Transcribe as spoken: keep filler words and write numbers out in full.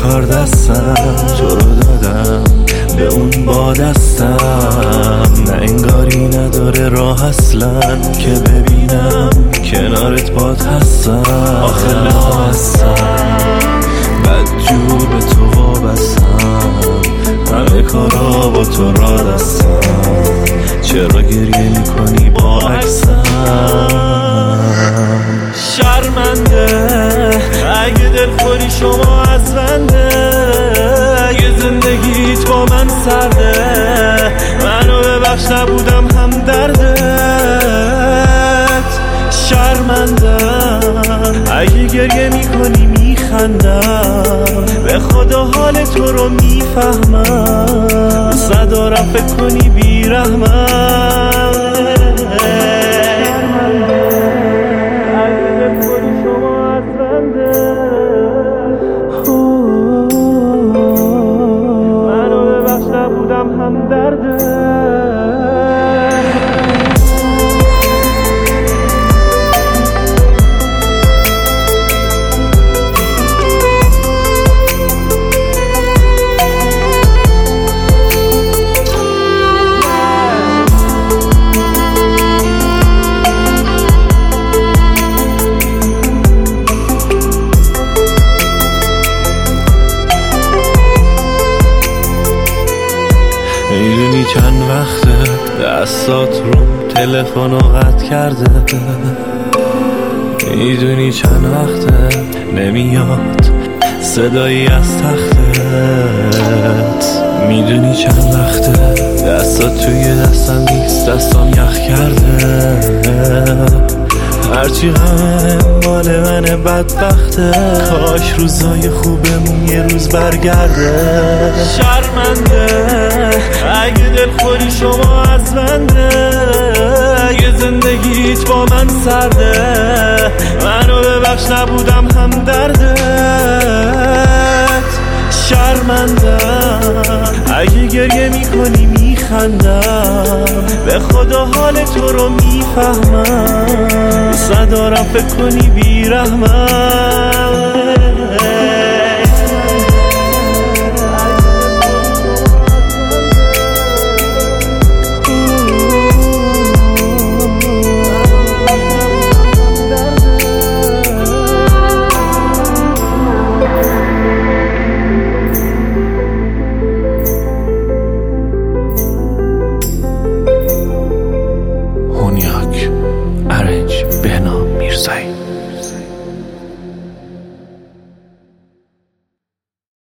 کار دستم، تو رو دادم به اون با دستم. نه انگاری نداره راه اصلا که ببینم کنارت باد هستم. آخه نه هستم بدجور به تو وابستم، همه کارا با تو را دستم. چرا گریه میکنی با عکسم؟ شرمنده اگه دلخوری شما از بنده، اگه زندگیت با من سرده، منو ببخش نبودم هم دردت. شرمندم اگه گریه میکنی میخندم، به خدا حال تو رو میفهمم. صدارم فکر کنی بیرحمم. هم درده میدونی چند وقته دستات رو تلفنو قطع کرده، میدونی چند وقته نمیاد صدایی از تختت، میدونی چند وقته دستات توی دستم نیست، دستام یخ کرده. هرچی غمه مال من بدبخته، کاش روزای خوبمون یه روز برگرده. شرمنده اگه دلخوری شما از بنده، اگه زندگیت با من سرده، منو ببخش نبودم هم دردت. شرمندم اگه گریه میکنی میخندم، به خدا حال تو رو میفهمم. صدارم فکر کنی بیرحمم. هونیاک ارنج بهنام میرزایی.